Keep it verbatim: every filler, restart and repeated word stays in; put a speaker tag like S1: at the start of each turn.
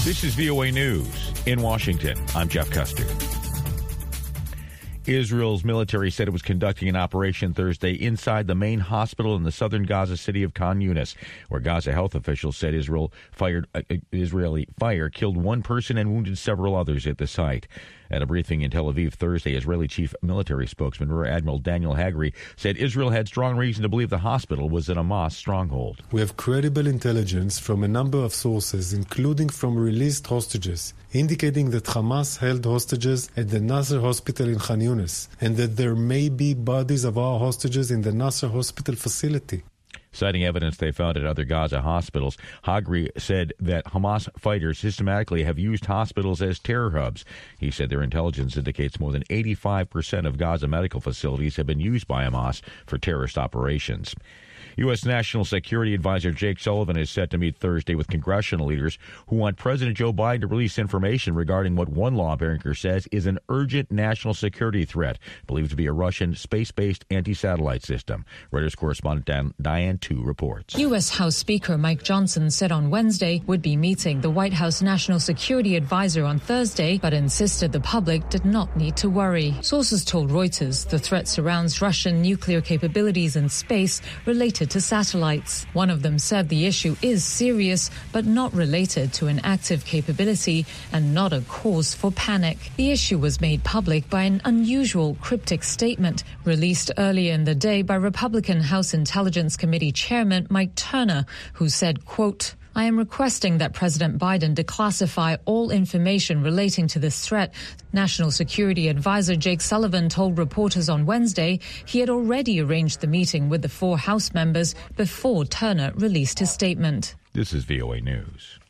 S1: This is V O A News in Washington. I'm Jeff Custer. Israel's military said it was conducting an operation Thursday inside the main hospital in the southern Gaza city of Khan Yunis, where Gaza health officials said Israel fired uh, Israeli fire killed one person and wounded several others at the site. At a briefing in Tel Aviv Thursday, Israeli chief military spokesman Rear Admiral Daniel Hagari said Israel had strong reason to believe the hospital was a Hamas stronghold.
S2: We have credible intelligence from a number of sources, including from released hostages, indicating that Hamas held hostages at the Nasser hospital in Khan Yunis, and that there may be bodies of our hostages in the Nasser hospital facility.
S1: Citing evidence they found at other Gaza hospitals, Hagari said that Hamas fighters systematically have used hospitals as terror hubs. He said their intelligence indicates more than eighty-five percent of Gaza medical facilities have been used by Hamas for terrorist operations. U S. National Security Advisor Jake Sullivan is set to meet Thursday with congressional leaders who want President Joe Biden to release information regarding what one lawmaker says is an urgent national security threat, believed to be a Russian space-based anti-satellite system. Reuters correspondent Diane Tu reports.
S3: U S. House Speaker Mike Johnson said on Wednesday would be meeting the White House National Security Advisor on Thursday, but insisted the public did not need to worry. Sources told Reuters the threat surrounds Russian nuclear capabilities in space related to satellites. One of them said the issue is serious, but not related to an active capability and not a cause for panic. The issue was made public by an unusual cryptic statement released earlier in the day by Republican House Intelligence Committee Chairman Mike Turner, who said, quote, I am requesting that President Biden declassify all information relating to this threat. National Security Advisor Jake Sullivan told reporters on Wednesday he had already arranged the meeting with the four House members before Turner released his statement.
S1: This is V O A News.